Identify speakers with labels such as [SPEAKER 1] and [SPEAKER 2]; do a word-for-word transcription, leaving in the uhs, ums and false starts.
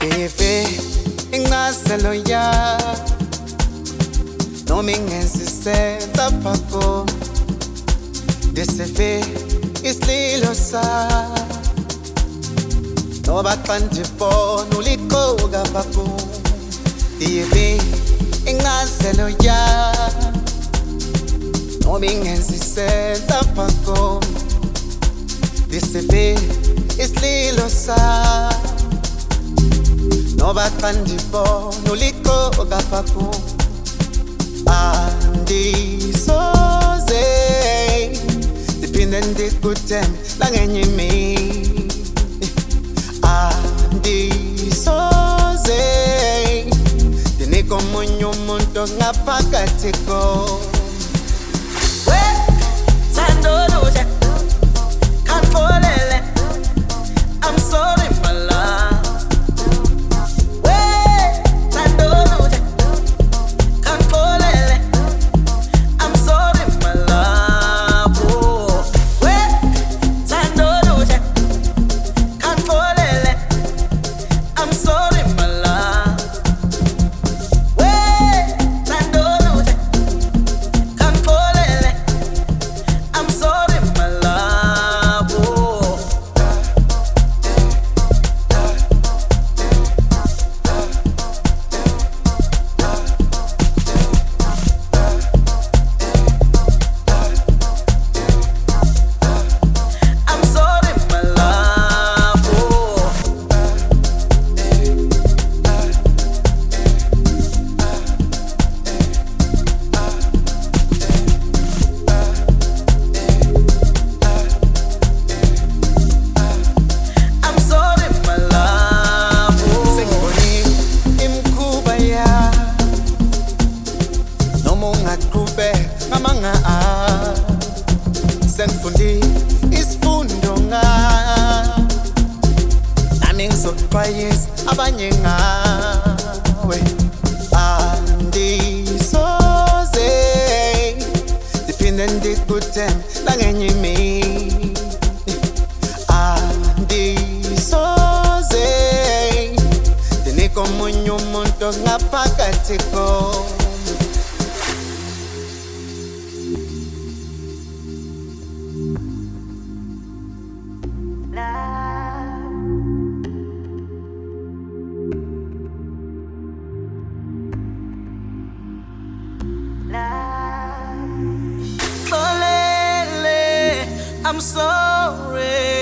[SPEAKER 1] Ife incazelo ya noma ingenzisenza phako Disife isililo sa Noba qandibona ulikoka phako Ife incazelo ya noma ingenzisenza phako Disife isililo sa Noba qandibona ulikoka phako Andisoze Diphinde ndikuthembe langenye imini Andisoze Ndinika omunye umuntu ngaphakathi ko
[SPEAKER 2] Thando oluhle kangibolele I'm sorry my love
[SPEAKER 1] Sengifundi isifundo nga Nami ngizoxwayisa abanye ngawe Andisoze Diphinde ndikuthembe langenye imini Andisoze Ndinika omunye umuntu ngaphakathi ko
[SPEAKER 2] I'm sorry.